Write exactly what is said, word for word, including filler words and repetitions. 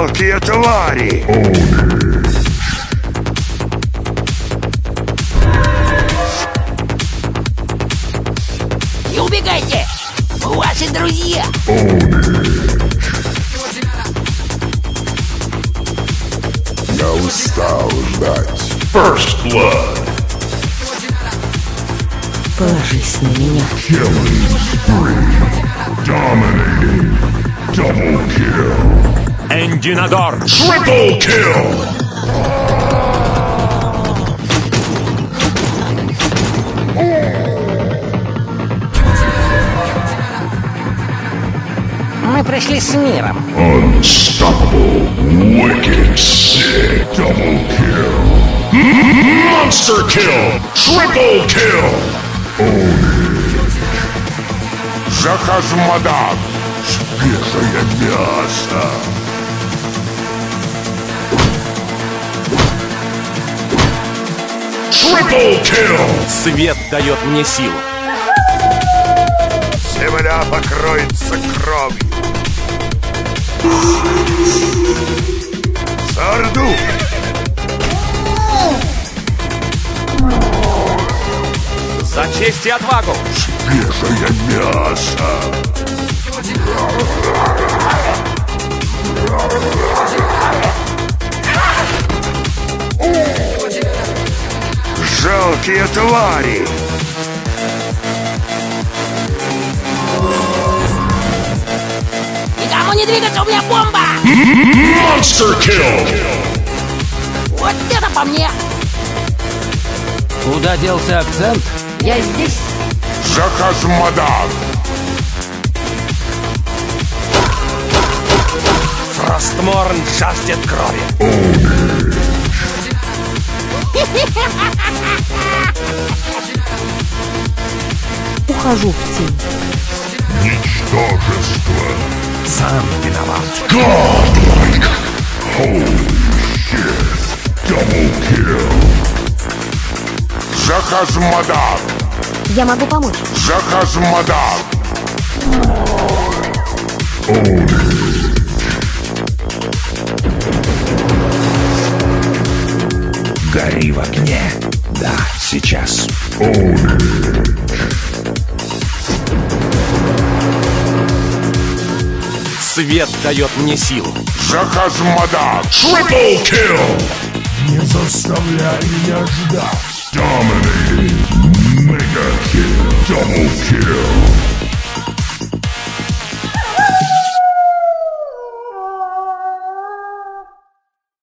Жалкие твари! Не убегайте! Мы ваши друзья! Я устал ждать. First Blood. Положись на меня. Killing spree. Dominating. Double kill. Эндинадор! Triple kill. Мы пришли с миром. Unstoppable. Wicked sick. Double kill. Monster kill. Triple kill. Захазмадан. Свежее мясо. Triple kill. Свет дает мне силу. Земля покроется кровью. Сарду. За честь и отвагу! Свежее мясо. Жалкие твари. Никому не двигаться, у меня бомба! Monster kill. Вот это по мне! Куда делся акцент? Я здесь. Захазмадан. Фростморн жаждет крови. Ухожу в тень. Ничтожество. Сам виноват. Godlike. Holy shit. Double kill. Захазмадан. Я могу помочь. Захазмадан. Гори в огне. Да, сейчас. Свет дает мне силу. Захазмадан. Triple kill. Не заставляй меня ждать. Dominating. Mega kill. Double kill.